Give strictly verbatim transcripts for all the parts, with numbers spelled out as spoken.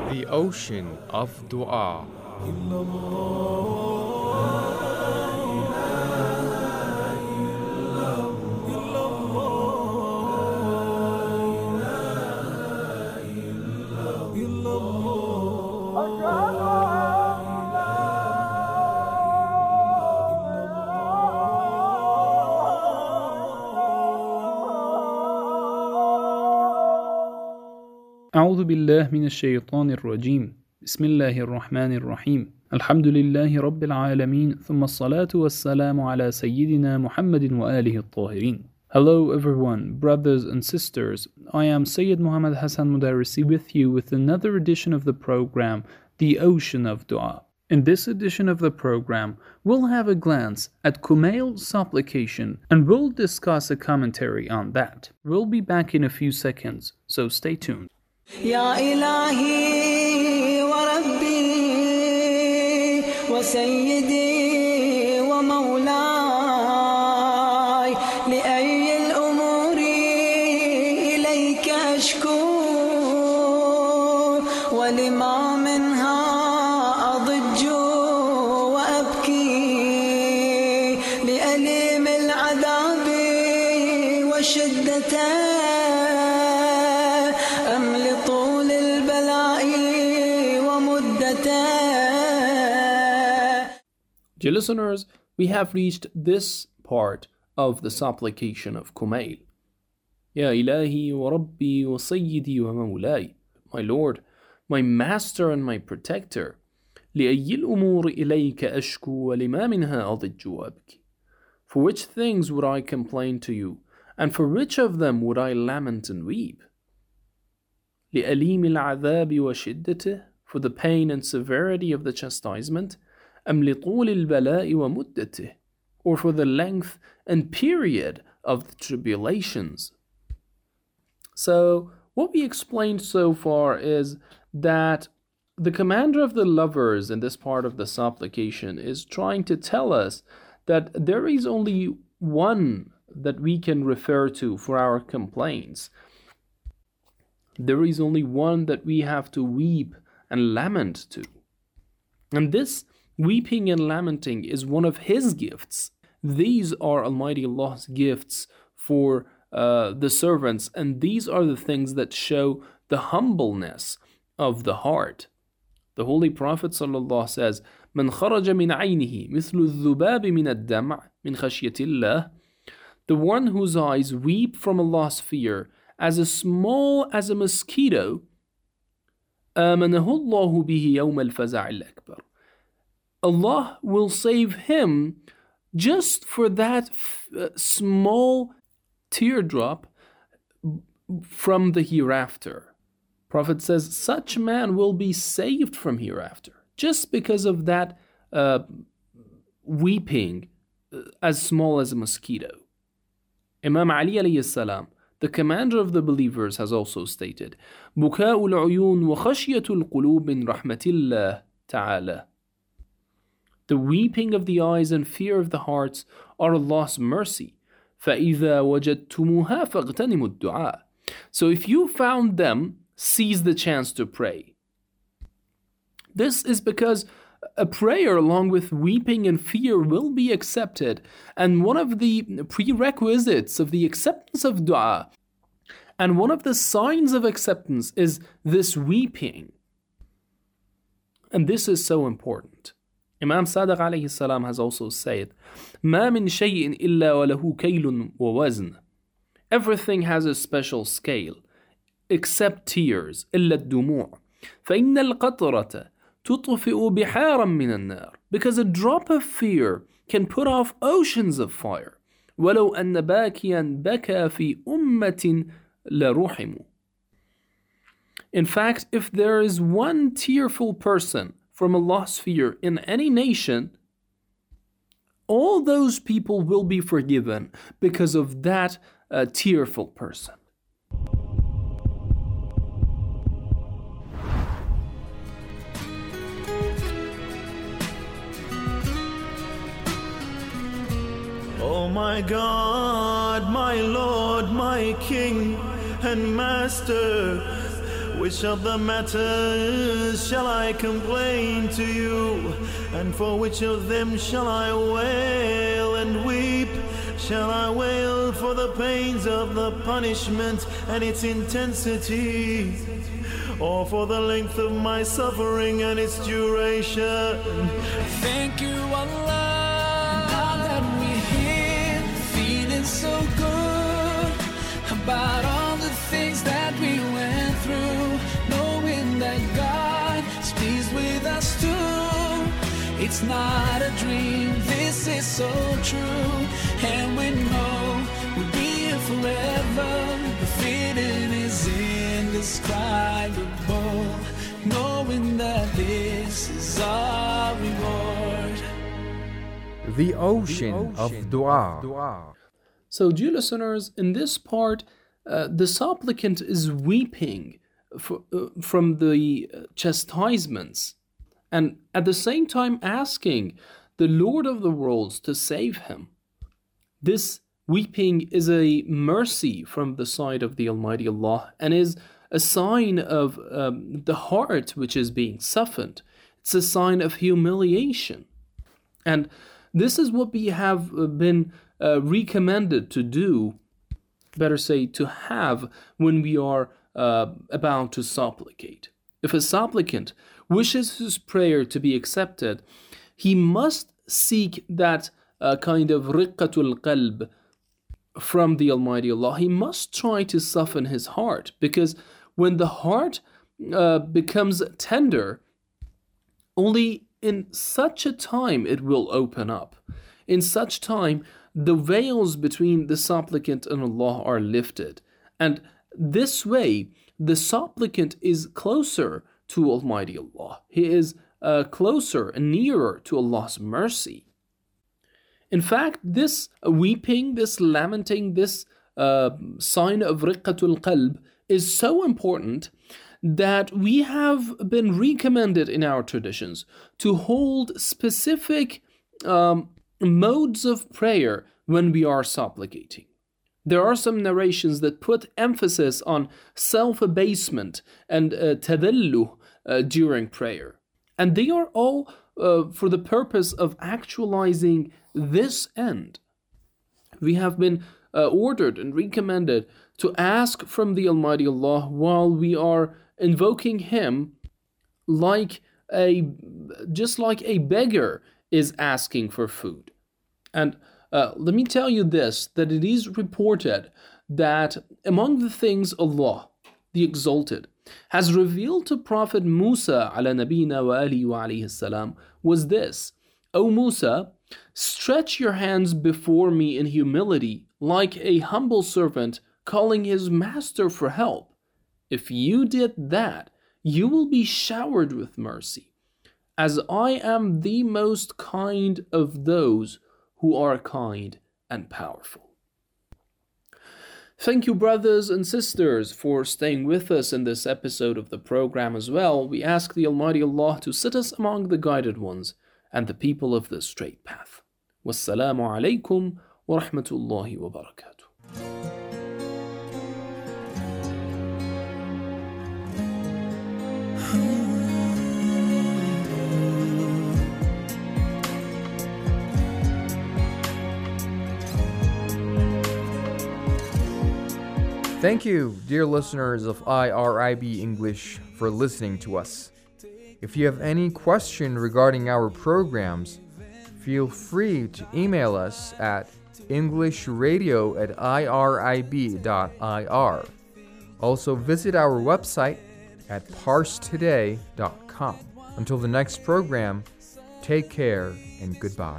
The ocean of dua. أعوذ بالله من الشيطان الرجيم بسم الله الرحمن الرحيم الحمد لله رب العالمين ثم الصلاة والسلام على سيدنا محمد وآله الطاهرين. Hello everyone, brothers and sisters. I am Sayyid Muhammad Hassan Mudarrisi with you with another edition of the program, The Ocean of Dua. In this edition of the program, we'll have a glance at Kumail's supplication and we'll discuss a commentary on that. We'll be back in a few seconds, so stay tuned. يا إلهي وربي وسيدي ومولاي لأي الأمور إليك أشكو ولما منها أضج وأبكي لأليم العذاب وشدته Dear listeners, we have reached this part of the supplication of Kumail. Ya ilahi wa rabbi wa sayyidi wa mawlai. My Lord, my master and my protector. لأي الأمور إليك أشكو ولما منها أضج وأبكي. For which things would I complain to you, and for which of them would I lament and weep? لأليم العذاب وشدته. For the pain and severity of the chastisement. أم لطول البلاء ومدته, or for the length and period of the tribulations. So, what we explained so far is that the commander of the lovers in this part of the supplication is trying to tell us that there is only one that we can refer to for our complaints. There is only one that we have to weep and lament to. And this weeping and lamenting is one of His gifts. These are Almighty Allah's gifts for uh, the servants, and these are the things that show the humbleness of the heart. The Holy Prophet ﷺ says, "من خرج من عينه مثل الذباب من الدمع من خشية الله." The one whose eyes weep from Allah's fear as a small as a mosquito. آمنه الله به يوم الفزع الأكبر. Allah will save him just for that f- uh, small teardrop from the hereafter. Prophet says such man will be saved from hereafter just because of that uh, weeping uh, as small as a mosquito. Imam Ali alayhi salam, the commander of the believers, has also stated, بكاء العيون وخشية القلوب من رحمة الله تعالى. The weeping of the eyes and fear of the hearts are Allah's mercy. فَإِذَا وَجَدْتُمُوهَا فَاغْتَنِمُوا الدُّعَاء. So if you found them, seize the chance to pray. This is because a prayer along with weeping and fear will be accepted. And one of the prerequisites of the acceptance of dua, and one of the signs of acceptance, is this weeping. And this is so important. Imam Sadiq alayhi salam has also said, ما من شيء إلا وله كيل ووزن. Everything has a special scale, except tears, إلا الدموع. فإن القطرة تطفئ بحارا من النار. Because a drop of fear can put off oceans of fire. ولو أن باكيا بكى في أمة لرحموا. In fact, if there is one tearful person from Allah's fear in any nation, all those people will be forgiven because of that uh, tearful person. Oh my God, my Lord, my King and Master, which of the matters shall I complain to you? And for which of them shall I wail and weep? Shall I wail for the pains of the punishment and its intensity, or for the length of my suffering and its duration? Thank you, Allah. Now that we're here, feeling so good about all the things that we went through, knowing that God is pleased with us too. It's not a dream, this is so true, and we know we'll be here forever. The feeling is indescribable, knowing that this is our reward. The ocean of dua. So, dear listeners, in this part, uh, the supplicant is weeping f- uh, from the uh, chastisements, and at the same time asking the Lord of the worlds to save him. This weeping is a mercy from the side of the Almighty Allah and is a sign of um, the heart which is being softened. It's a sign of humiliation. And this is what we have been uh, recommended to do, better say to have, when we are uh, about to supplicate. If a supplicant wishes his prayer to be accepted, he must seek that uh, kind of riqqatul qalb from the Almighty Allah. He must try to soften his heart, because when the heart uh, becomes tender, only in such a time it will open up. In such time, the veils between the supplicant and Allah are lifted. And this way, the supplicant is closer to Almighty Allah. He is uh, closer and nearer to Allah's mercy. In fact, this weeping, this lamenting, this uh, sign of riqqatul qalb is so important that we have been recommended in our traditions to hold specific um, modes of prayer when we are supplicating. There are some narrations that put emphasis on self-abasement and uh, tadalluh uh, during prayer. And they are all uh, for the purpose of actualizing this end. We have been uh, ordered and recommended to ask from the Almighty Allah while we are invoking Him, like a just like a beggar is asking for food. And uh, let me tell you this, that it is reported that among the things Allah, the Exalted, has revealed to Prophet Musa ala nabina wa alihi wa alayhi salam was this: O Musa, stretch your hands before me in humility, like a humble servant calling his master for help. If you did that, you will be showered with mercy, as I am the most kind of those who are kind and powerful. Thank you, brothers and sisters, for staying with us in this episode of the program as well. We ask the Almighty Allah to sit us among the guided ones and the people of the straight path. Wassalamu alaikum wa rahmatullahi wa barakatuh. Thank you, dear listeners of I R I B English, for listening to us. If you have any question regarding our programs, feel free to email us at englishradio at irib dot I R. Also visit our website at parse today dot com. Until the next program, take care and goodbye.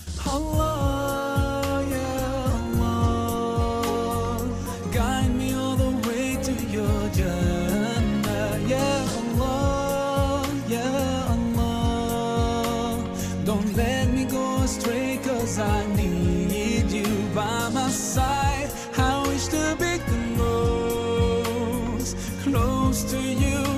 Allah, yeah, Allah, guide me all the way to your Jannah. Yeah, Allah, yeah, Allah, don't let me go astray, 'cause I need you by my side. I wish to be close, close to you.